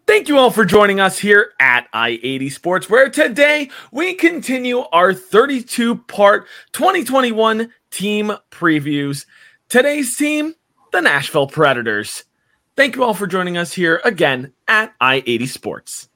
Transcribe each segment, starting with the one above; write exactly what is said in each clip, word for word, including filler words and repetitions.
Thank you all for joining us here at I eighty Sports, where today we continue our thirty-two part twenty twenty-one team previews. Today's team, the Nashville Predators. Thank you all for joining us here again at I eighty Sports.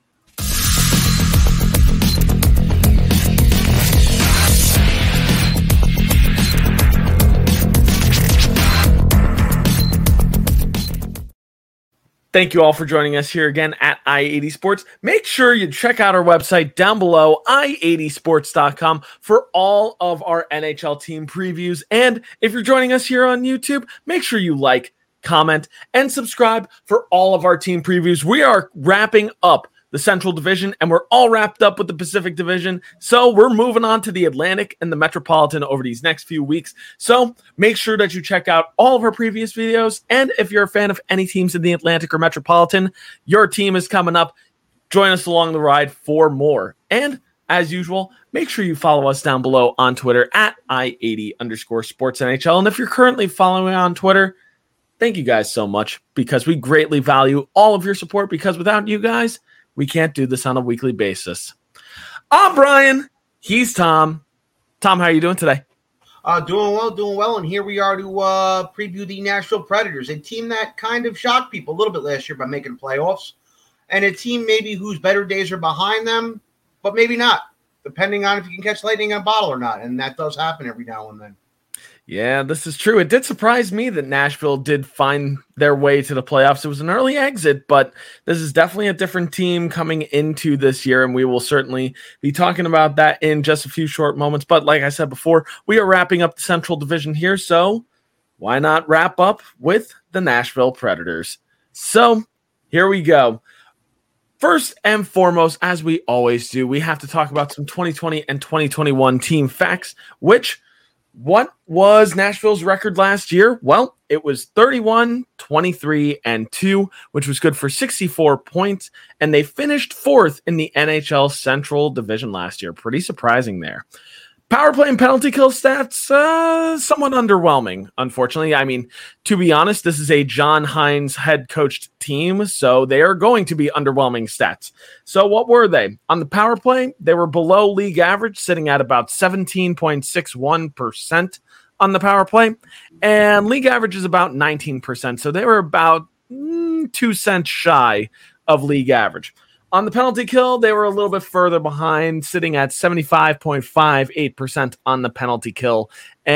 Thank you all for joining us here again at I eighty Sports. Make sure you check out our website down below, i eighty sports dot com, for all of our N H L team previews. And if you're joining us here on YouTube, make sure you like, comment, and subscribe for all of our team previews. We are wrapping up the Central Division, and we're all wrapped up with the Pacific Division. So we're moving on to the Atlantic and the Metropolitan over these next few weeks. So make sure that you check out all of our previous videos. And if you're a fan of any teams in the Atlantic or Metropolitan, your team is coming up. Join us along the ride for more. And as usual, make sure you follow us down below on Twitter at I eighty underscore sports N H L. And if you're currently following on Twitter, thank you guys so much, because we greatly value all of your support, because without you guys, we can't do this on a weekly basis. I'm Brian. He's Tom. Tom, how are you doing today? Uh, doing well, doing well. And here we are to uh, preview the Nashville Predators, a team that kind of shocked people a little bit last year by making playoffs, and a team maybe whose better days are behind them, but maybe not, depending on if you can catch lightning in a bottle or not. And that does happen every now and then. Yeah, this is true. It did surprise me that Nashville did find their way to the playoffs. It was an early exit, but this is definitely a different team coming into this year, and we will certainly be talking about that in just a few short moments. But like I said before, we are wrapping up the Central Division here, so why not wrap up with the Nashville Predators? So here we go. First and foremost, as we always do, we have to talk about some twenty twenty and twenty twenty-one team facts, which... What was Nashville's record last year? Well, it was thirty-one, twenty-three, and two, which was good for sixty-four points, and they finished fourth in the N H L Central Division last year. Pretty surprising there. Power play and penalty kill stats, uh, somewhat underwhelming, unfortunately. I mean, to be honest, this is a John Hines head-coached team, so they are going to be underwhelming stats. So what were they? On the power play, they were below league average, sitting at about seventeen point six one percent on the power play, and league average is about nineteen percent, so they were about mm, two cents shy of league average. On the penalty kill, they were a little bit further behind, sitting at seventy-five point five eight percent on the penalty kill,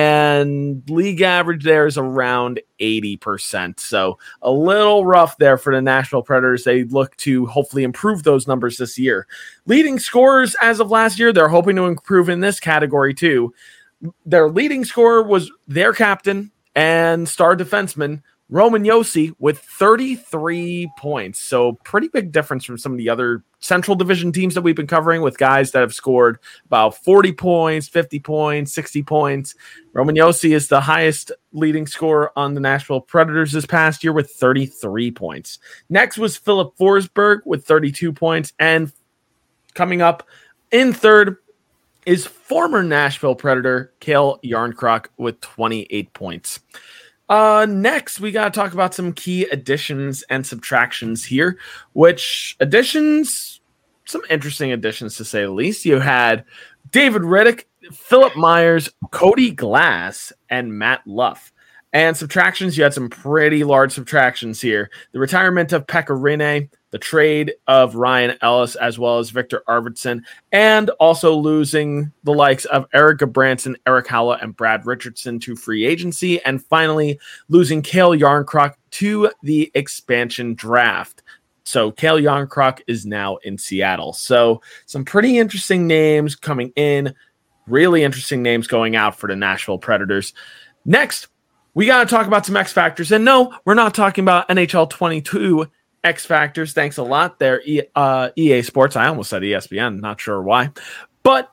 and league average there is around eighty percent. So a little rough there for the Nashville Predators. They look to hopefully improve those numbers this year. Leading scorers as of last year, they're hoping to improve in this category too. Their leading scorer was their captain and star defenseman, Roman Josi, with thirty-three points. So pretty big difference from some of the other Central Division teams that we've been covering, with guys that have scored about forty points, fifty points, sixty points. Roman Josi is the highest leading scorer on the Nashville Predators this past year with thirty-three points. Next was Philip Forsberg with thirty-two points. And coming up in third is former Nashville Predator Cale Jarnkrok with twenty-eight points. Uh, next, we got to talk about some key additions and subtractions here, which additions, some interesting additions to say the least. You had David Rittich, Philip Myers, Cody Glass, and Matt Luff. And subtractions, you had some pretty large subtractions here. The retirement of Pekka Rinne, the trade of Ryan Ellis, as well as Victor Arvidsson, and also losing the likes of Eric Gudbranson, Eric Haula, and Brad Richardson to free agency, and finally losing Cale Jarnkrok to the expansion draft. So Cale Jarnkrok is now in Seattle. So some pretty interesting names coming in, really interesting names going out for the Nashville Predators. Next, we got to talk about some X Factors. And no, we're not talking about N H L twenty-two X Factors. Thanks a lot there, e, uh, E A Sports. I almost said E S P N. Not sure why. But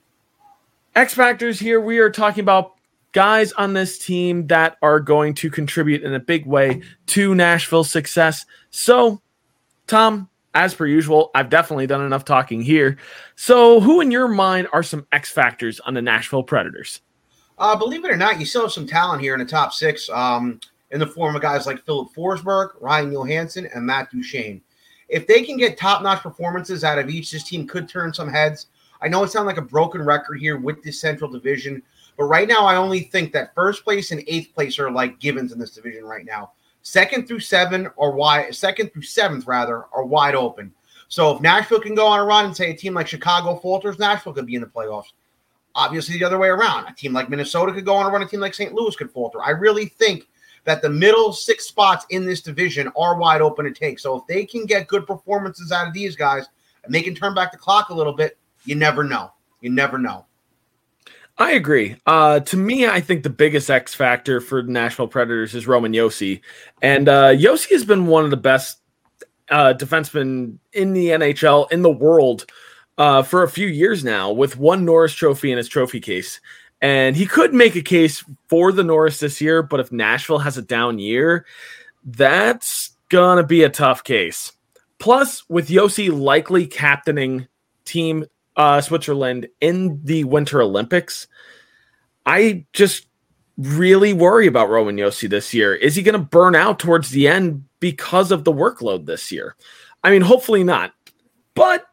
X Factors here, we are talking about guys on this team that are going to contribute in a big way to Nashville's success. So, Tom, as per usual, I've definitely done enough talking here. So who in your mind are some X Factors on the Nashville Predators? Uh, believe it or not, you still have some talent here in the top six um, in the form of guys like Philip Forsberg, Ryan Johansson, and Matt Duchene. If they can get top-notch performances out of each, this team could turn some heads. I know it sounds like a broken record here with this Central Division, but right now I only think that first place and eighth place are like givens in this division right now. Second through seven or wide, second through seventh rather, are wide open. So if Nashville can go on a run and say a team like Chicago falters, Nashville could be in the playoffs. Obviously, the other way around. A team like Minnesota could go on a run. A team like Saint Louis could falter. I really think that the middle six spots in this division are wide open to take. So if they can get good performances out of these guys and they can turn back the clock a little bit, you never know. You never know. I agree. Uh, to me, I think the biggest X factor for the Nashville Predators is Roman Josi. And uh, Josi has been one of the best uh, defensemen in the N H L, in the world, uh, for a few years now, with one Norris Trophy in his trophy case. And he could make a case for the Norris this year, but if Nashville has a down year, that's going to be a tough case. Plus, with Josi likely captaining Team uh, Switzerland in the Winter Olympics, I just really worry about Roman Josi this year. Is he going to burn out towards the end because of the workload this year? I mean, hopefully not. But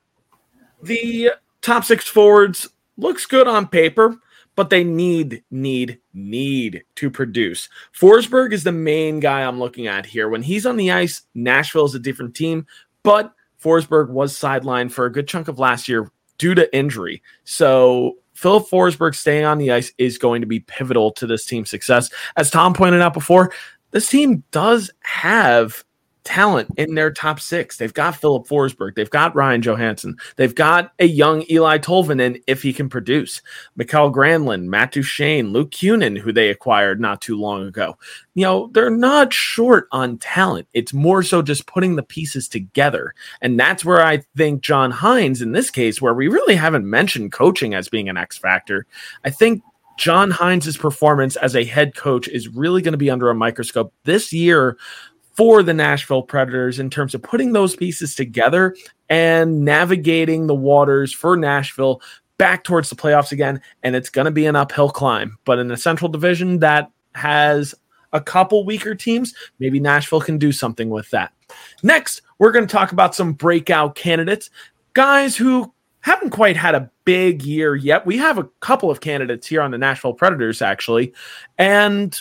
the top six forwards looks good on paper, but they need, need, need to produce. Forsberg is the main guy I'm looking at here. When he's on the ice, Nashville is a different team, but Forsberg was sidelined for a good chunk of last year due to injury. So Philip Forsberg staying on the ice is going to be pivotal to this team's success. As Tom pointed out before, this team does have talent in their top six. They've got Philip Forsberg. They've got Ryan Johansson. They've got a young Eli Tolvanen if he can produce. Mikael Granlund, Matt Duchene, Luke Kunin, who they acquired not too long ago. You know, they're not short on talent. It's more so just putting the pieces together. And that's where I think John Hynes, in this case, where we really haven't mentioned coaching as being an X factor, I think John Hynes' performance as a head coach is really going to be under a microscope this year for the Nashville Predators in terms of putting those pieces together and navigating the waters for Nashville back towards the playoffs again. And it's going to be an uphill climb. But in the Central Division that has a couple weaker teams, maybe Nashville can do something with that. Next, we're going to talk about some breakout candidates, guys who haven't quite had a big year yet. We have a couple of candidates here on the Nashville Predators, actually. And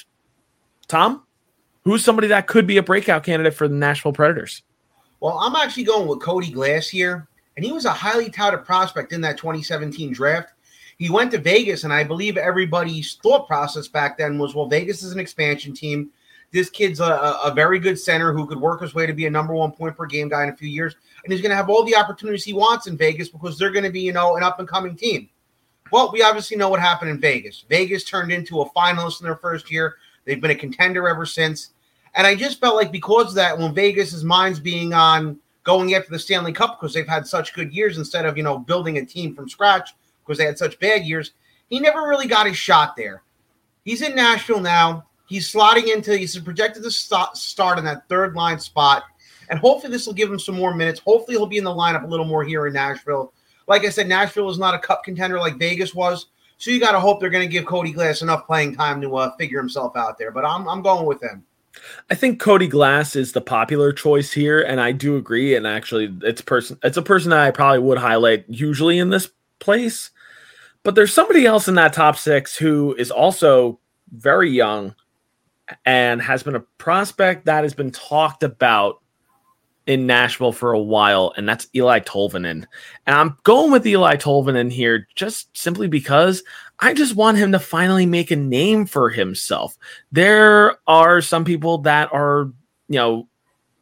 Tom, who's somebody that could be a breakout candidate for the Nashville Predators? Well, I'm actually going with Cody Glass here, and he was a highly touted prospect in that twenty seventeen draft. He went to Vegas, and I believe everybody's thought process back then was, well, Vegas is an expansion team. This kid's a, a very good center who could work his way to be a number one point per game guy in a few years, and he's going to have all the opportunities he wants in Vegas because they're going to be, you know, an up-and-coming team. Well, we obviously know what happened in Vegas. Vegas turned into a finalist in their first year. They've been a contender ever since. And I just felt like because of that, when Vegas' mind's being on going after the Stanley Cup because they've had such good years instead of, you know, building a team from scratch because they had such bad years, he never really got his shot there. He's in Nashville now. He's slotting into, he's projected to st- start in that third line spot. And hopefully this will give him some more minutes. Hopefully he'll be in the lineup a little more here in Nashville. Like I said, Nashville is not a cup contender like Vegas was. So you got to hope they're going to give Cody Glass enough playing time to uh, figure himself out there. But I'm I'm going with him. I think Cody Glass is the popular choice here, and I do agree. And actually, it's person it's a person that I probably would highlight usually in this place. But there's somebody else in that top six who is also very young and has been a prospect that has been talked about in Nashville for a while, and that's Eli Tolvanen. And I'm going with Eli Tolvanen here just simply because I just want him to finally make a name for himself. There are some people that are, you know,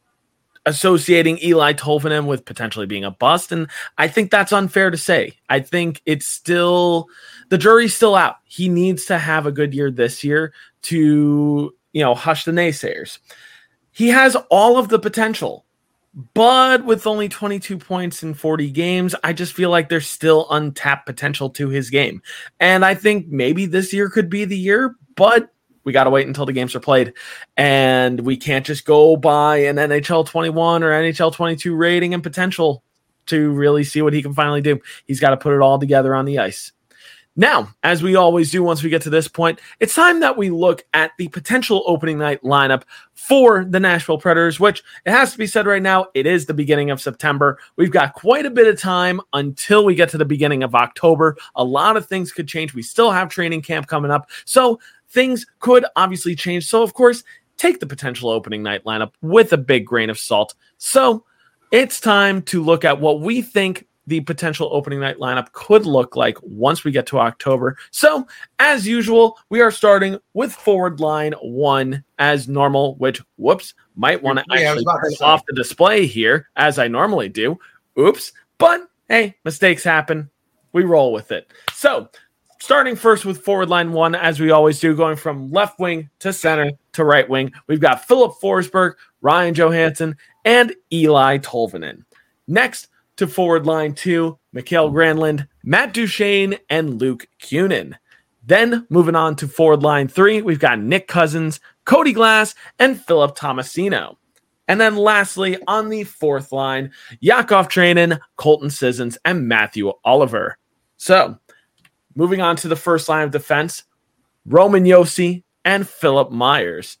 associating Eli Tolvanen with potentially being a bust, and I think that's unfair to say. I think it's still, the jury's still out. He needs to have a good year this year to, you know, hush the naysayers. He has all of the potential. But with only twenty-two points in forty games, I just feel like there's still untapped potential to his game. And I think maybe this year could be the year, but we got to wait until the games are played. And we can't just go by an N H L twenty-one or N H L twenty-two rating and potential to really see what he can finally do. He's got to put it all together on the ice. Now, as we always do once we get to this point, it's time that we look at the potential opening night lineup for the Nashville Predators, which it has to be said right now, it is the beginning of September. We've got quite a bit of time until we get to the beginning of October. A lot of things could change. We still have training camp coming up, so things could obviously change. So, of course, take the potential opening night lineup with a big grain of salt. So, it's time to look at what we think the potential opening night lineup could look like once we get to October. So, as usual, we are starting with forward line one as normal, which, whoops, might want to yeah, actually turn off the display here, as I normally do. Oops. But, hey, mistakes happen. We roll with it. So, starting first with forward line one, as we always do, going from left wing to center to right wing, we've got Philip Forsberg, Ryan Johansson, and Eli Tolvanen. Next, to forward line two, Mikael Granlund, Matt Duchene, and Luke Kunin. Then moving on to forward line three, we've got Nick Cousins, Cody Glass, and Philip Tomasino. And then lastly, on the fourth line, Yakov Trenin, Colton Sissons, and Matthew Oliver. So, moving on to the first line of defense, Roman Josi and Philip Myers.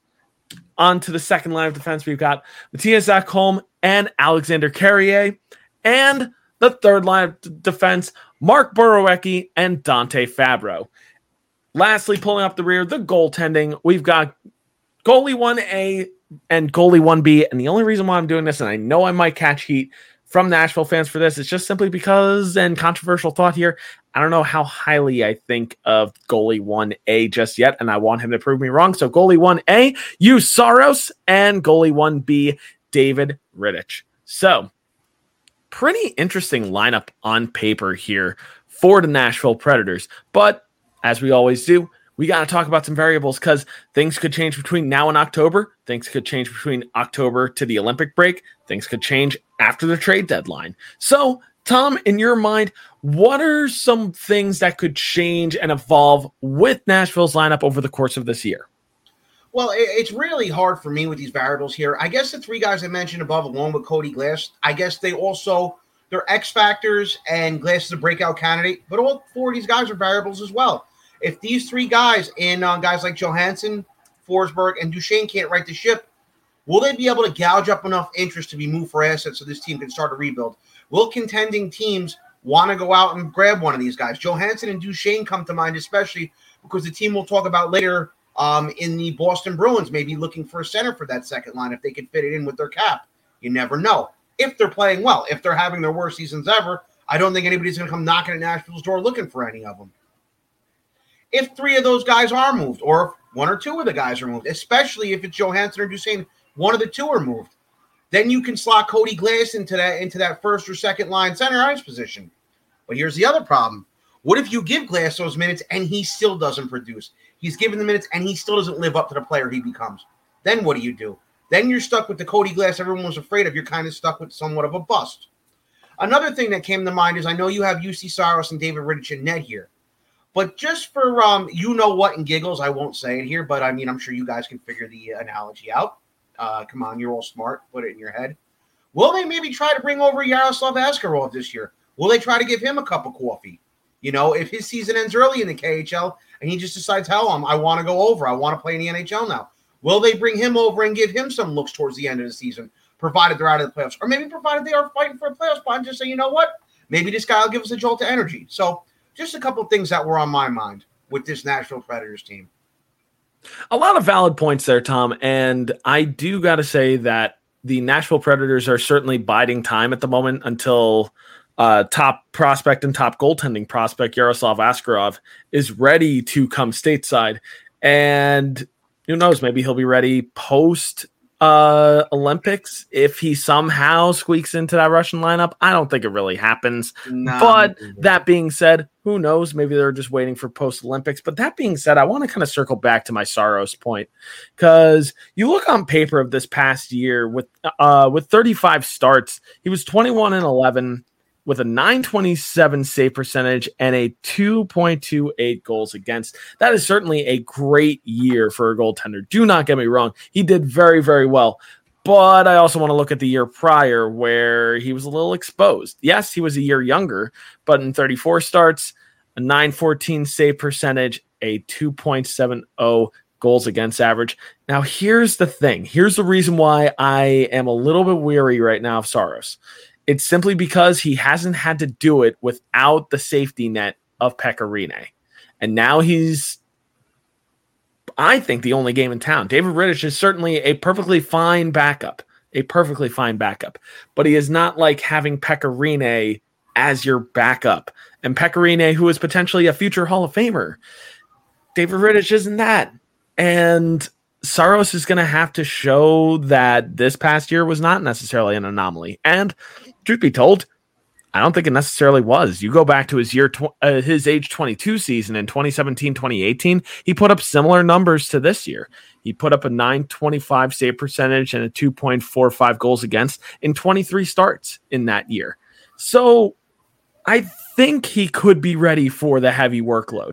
On to the second line of defense, we've got Matthias Ekholm and Alexander Carrier. And the third line of d- defense, Mark Borowiecki and Dante Fabro. Lastly, pulling up the rear, the goaltending, we've got goalie one A and goalie one B. And the only reason why I'm doing this, and I know I might catch heat from Nashville fans for this, is just simply because, and controversial thought here, I don't know how highly I think of goalie one A just yet, and I want him to prove me wrong. So goalie one A, Juuse Saros, and goalie one B, David Rittich. So, pretty interesting lineup on paper here for the Nashville Predators. But as we always do, we got to talk about some variables because things could change between now and October. Things could change between October to the Olympic break. Things could change after the trade deadline. So, Tom, in your mind, what are some things that could change and evolve with Nashville's lineup over the course of this year? Well, it's really hard for me with these variables here. I guess the three guys I mentioned above, along with Cody Glass, I guess they also, they're X factors, and Glass is a breakout candidate, but all four of these guys are variables as well. If these three guys and uh, guys like Johansson, Forsberg, and Duchene can't right the ship, will they be able to gouge up enough interest to be moved for assets so this team can start a rebuild? Will contending teams want to go out and grab one of these guys? Johansson and Duchene come to mind, especially because the team we'll talk about later Um, in the Boston Bruins, maybe looking for a center for that second line if they could fit it in with their cap. You never know. If they're playing well, if they're having their worst seasons ever, I don't think anybody's going to come knocking at Nashville's door looking for any of them. If three of those guys are moved, or if one or two of the guys are moved, especially if it's Johansson or Duchene, one of the two are moved, then you can slot Cody Glass into that into that first or second line center ice position. But here's the other problem. What if you give Glass those minutes and he still doesn't produce? He's given the minutes, and he still doesn't live up to the player he becomes. Then what do you do? Then you're stuck with the Cody Glass everyone was afraid of. You're kind of stuck with somewhat of a bust. Another thing that came to mind is I know you have Juuse Saros and David Rittich and net here. But just for um, you-know-what and giggles, I won't say it here, but, I mean, I'm sure you guys can figure the analogy out. Uh, come on, you're all smart. Put it in your head. Will they maybe try to bring over Yaroslav Askarov this year? Will they try to give him a cup of coffee? You know, if his season ends early in the K H L and he just decides, hell, I'm, I want to go over. I want to play in the N H L now. Will they bring him over and give him some looks towards the end of the season, provided they're out of the playoffs? Or maybe provided they are fighting for a playoff spot and just say, you know what? Maybe this guy will give us a jolt of energy. So just a couple of things that were on my mind with this Nashville Predators team. A lot of valid points there, Tom. And I do got to say that the Nashville Predators are certainly biding time at the moment until – Uh, top prospect and top goaltending prospect Yaroslav Askarov is ready to come stateside, and who knows, maybe he'll be ready post uh, Olympics if he somehow squeaks into that Russian lineup. I don't think it really happens, no, but that being said, who knows? Maybe they're just waiting for post Olympics. But that being said, I want to kind of circle back to my Saros point, because you look on paper of this past year with uh, with thirty-five starts, he was twenty-one and eleven. With a nine twenty-seven save percentage and a two point two eight goals against. That is certainly a great year for a goaltender. Do not get me wrong. He did very, very well. But I also want to look at the year prior where he was a little exposed. Yes, he was a year younger, but in thirty-four starts, a nine fourteen save percentage, a two point seven oh goals against average. Now, here's the thing. Here's the reason why I am a little bit weary right now of Saros. It's simply because he hasn't had to do it without the safety net of Pekka Rinne. And now he's, I think, the only game in town. David Rittich is certainly a perfectly fine backup, a perfectly fine backup, but he is not like having Pekka Rinne as your backup. And Pekka Rinne, who is potentially a future Hall of Famer, David Rittich isn't that. And Saros is going to have to show that this past year was not necessarily an anomaly. And truth be told, I don't think it necessarily was. You go back to his year, tw- uh, his age twenty-two season in twenty seventeen twenty eighteen, he put up similar numbers to this year. He put up a nine twenty-five save percentage and a two point four five goals against in twenty-three starts in that year. So I think he could be ready for the heavy workload.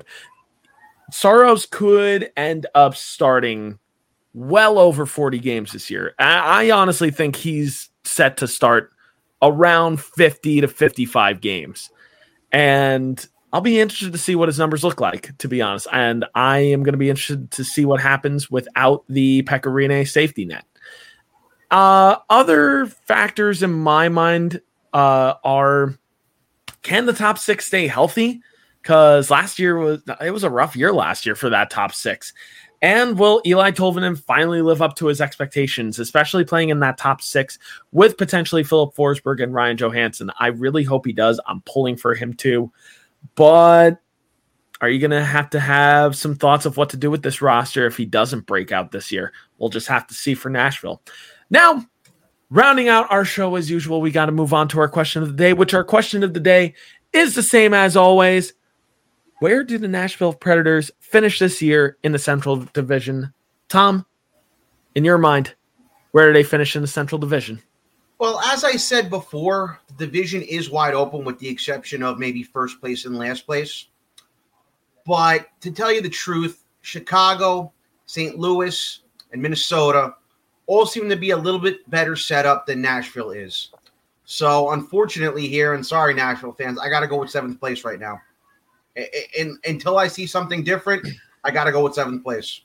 Saros could end up starting well over forty games this year. I, I honestly think he's set to start around fifty to fifty-five games. And I'll be interested to see what his numbers look like, to be honest. And I am going to be interested to see what happens without the Pekka Rinne safety net. Uh, other factors in my mind uh, are, can the top six stay healthy? Because last year was it was a rough year last year for that top six. And will Eli Tolvanen finally live up to his expectations, especially playing in that top six with potentially Philip Forsberg and Ryan Johansson? I really hope he does. I'm pulling for him too. But are you going to have to have some thoughts of what to do with this roster if he doesn't break out this year? We'll just have to see for Nashville. Now, rounding out our show as usual, we got to move on to our question of the day, which our question of the day is the same as always. Where do the Nashville Predators finish this year in the Central Division? Tom, in your mind, where do they finish in the Central Division? Well, as I said before, the division is wide open with the exception of maybe first place and last place. But to tell you the truth, Chicago, Saint Louis, and Minnesota all seem to be a little bit better set up than Nashville is. So unfortunately here, and sorry Nashville fans, I got to go with seventh place right now. And until I see something different, I got to go with seventh place.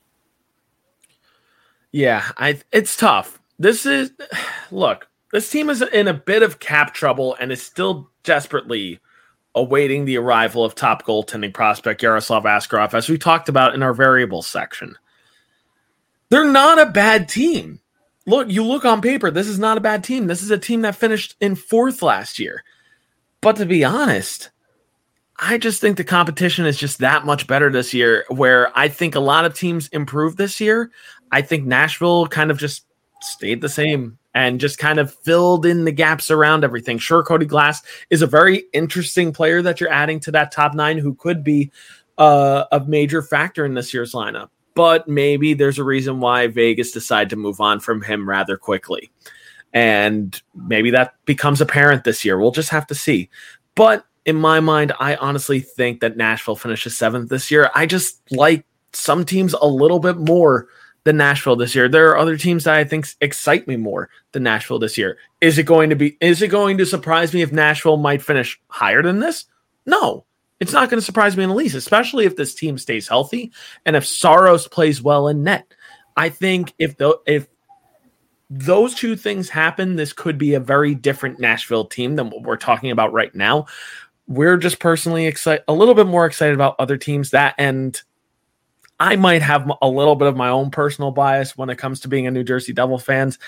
Yeah, I it's tough. This is, look, this team is in a bit of cap trouble and is still desperately awaiting the arrival of top goaltending prospect Yaroslav Askarov, as we talked about in our variables section. They're not a bad team. Look, you look on paper, this is not a bad team. This is a team that finished in fourth last year. But to be honest, I just think the competition is just that much better this year, where I think a lot of teams improved this year. I think Nashville kind of just stayed the same and just kind of filled in the gaps around everything. Sure, Cody Glass is a very interesting player that you're adding to that top nine who could be uh, a major factor in this year's lineup. But maybe there's a reason why Vegas decided to move on from him rather quickly. And maybe that becomes apparent this year. We'll just have to see. But in my mind, I honestly think that Nashville finishes seventh this year. I just like some teams a little bit more than Nashville this year. There are other teams that I think excite me more than Nashville this year. Is it going to be, is it going to surprise me if Nashville might finish higher than this? No, it's not going to surprise me in the least, especially if this team stays healthy and if Saros plays well in net. I think if the, if those two things happen, this could be a very different Nashville team than what we're talking about right now. We're just personally excited, a little bit more excited about other teams that, and I might have a little bit of my own personal bias when it comes to being a New Jersey Devil fans.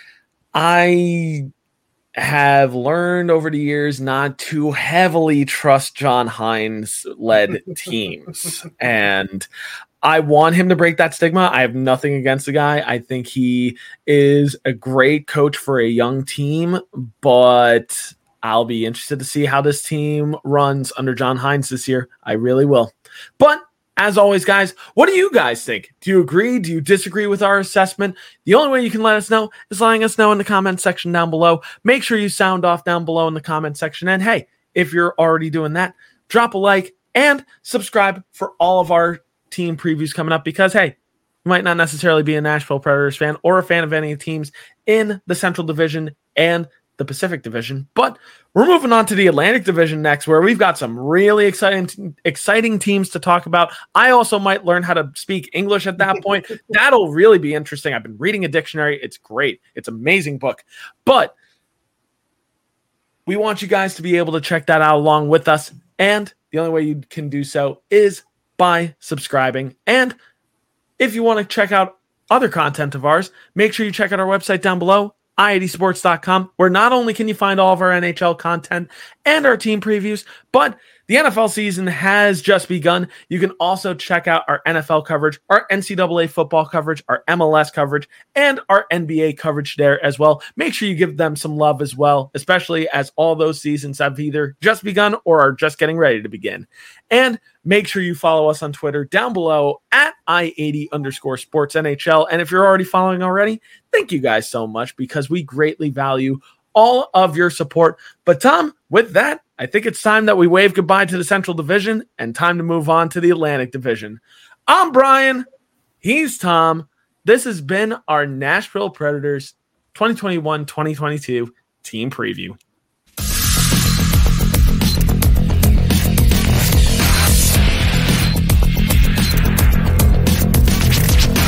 I have learned over the years not to heavily trust John Hines led teams. And I want him to break that stigma. I have nothing against the guy. I think he is a great coach for a young team, but I'll be interested to see how this team runs under John Hines this year. I really will. But as always, guys, what do you guys think? Do you agree? Do you disagree with our assessment? The only way you can let us know is letting us know in the comment section down below. Make sure you sound off down below in the comment section. And hey, if you're already doing that, drop a like and subscribe for all of our team previews coming up, because hey, you might not necessarily be a Nashville Predators fan or a fan of any teams in the Central Division and the Pacific Division. But we're moving on to the Atlantic Division next, where we've got some really exciting, exciting teams to talk about. I also might learn how to speak English at that point. That'll really be interesting. I've been reading a dictionary. It's great. It's an amazing book. But we want you guys to be able to check that out along with us. And the only way you can do so is by subscribing. And if you want to check out other content of ours, make sure you check out our website down below, i eighty sports dot com, where not only can you find all of our N H L content and our team previews, but the N F L season has just begun. You can also check out our N F L coverage, our N C double A football coverage, our M L S coverage, and our N B A coverage there as well. Make sure you give them some love as well, especially as all those seasons have either just begun or are just getting ready to begin. And make sure you follow us on Twitter down below at I eighty underscore sports N H L. And if you're already following already, thank you guys so much, because we greatly value all of your support. But Tom, with that, I think it's time that we wave goodbye to the Central Division and time to move on to the Atlantic Division. I'm Brian. He's Tom. This has been our Nashville Predators twenty twenty-one twenty twenty-two team preview.